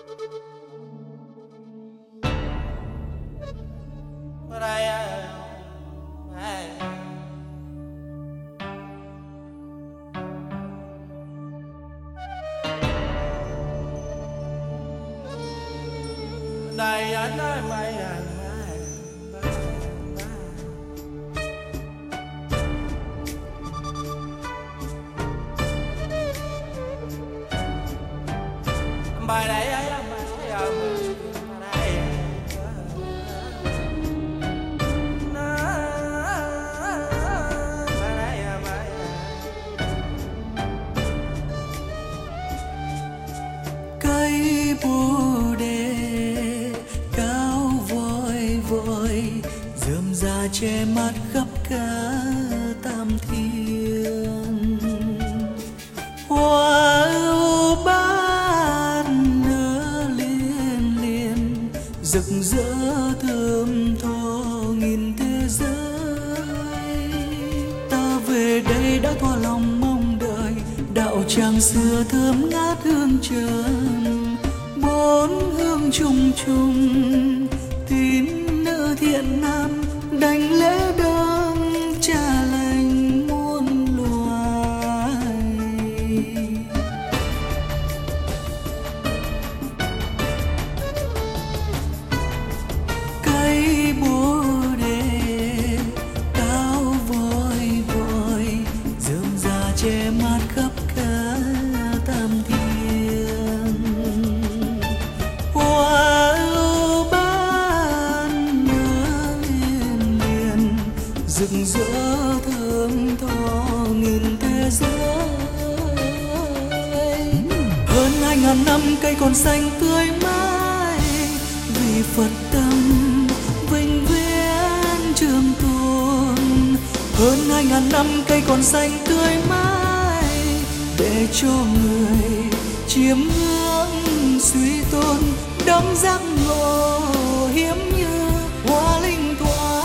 But I know my bài đấy cây bồ đề cao vòi vòi rườm rà che mắt khắp cả tam thiên hoa ưu bát nở liên liên rực rỡ thơm tho nghìn thế giới. Ta về đây đã thỏa lòng mong đợi đạo tràng xưa thơm ngát hương trần bốn hương trùng trùng tín nữ thiện nam đảnh lễ đấng cha lành muôn loài. Cây bồ đề cao vòi vòi rườm rà che mắt khắp cả tam thiên hoa ưu bát nở liên liên rực rỡ thơm tho nghìn thế giới. Hơn 2000 năm cây còn xanh tươi mãi vì Phật tâm vinh viễn trường tồn. Hơn 2000 năm cây còn xanh tươi mãi để cho người chiêm ngưỡng suy tôn đấng giác ngộ hiếm như hoa linh thoa.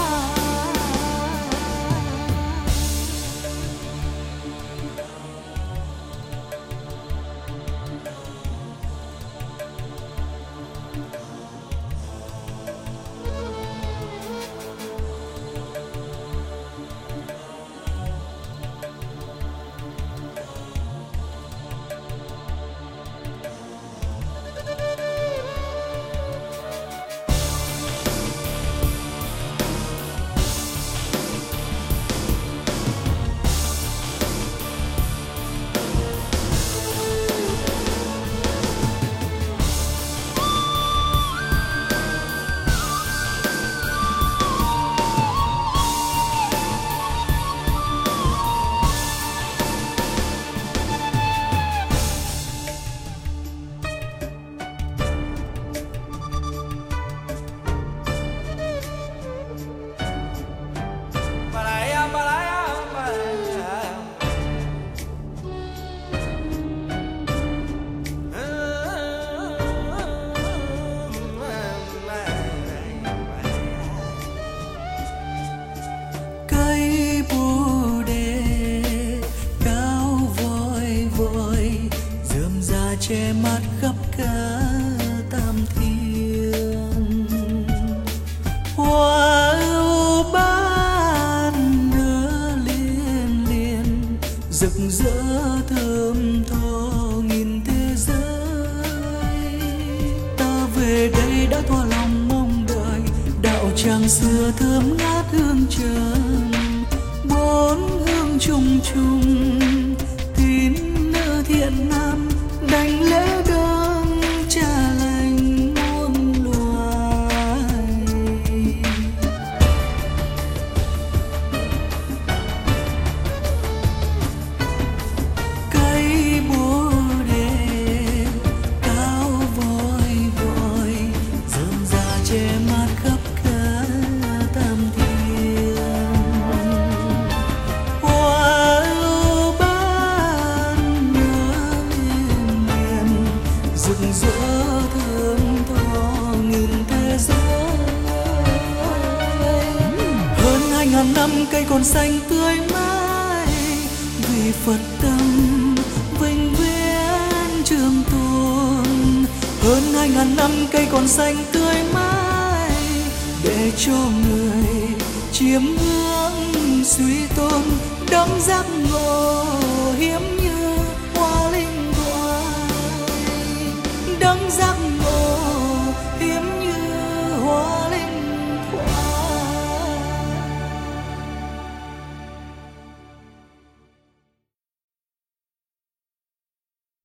Cây bồ đề cao vòi vòi rườm rà che mắt khắp cả tam thiên hoa ưu bát nở liên liên rực rỡ thơm tho nghìn thế giới. Ta về đây đã thỏa lòng mong đợi đạo tràng xưa thơm ngát hương trần bốn hương trùng trùng tín nữ thiện nam đảnh lễ đấng cha lành muôn loài. Cây bồ đề cao vòi vòi rườm rà che mắt khắp cả tam thiên hoa ưu bát nở liên liên rực rỡ thơm tho nghìn thế giới. Hơn 2000 năm cây còn xanh tươi mãi vì Phật tâm vinh viễn trường tồn. hơn 2000 năm cây còn xanh tươi mãi, để cho người chiêm ngưỡng suy tôn đắm giác ngộ.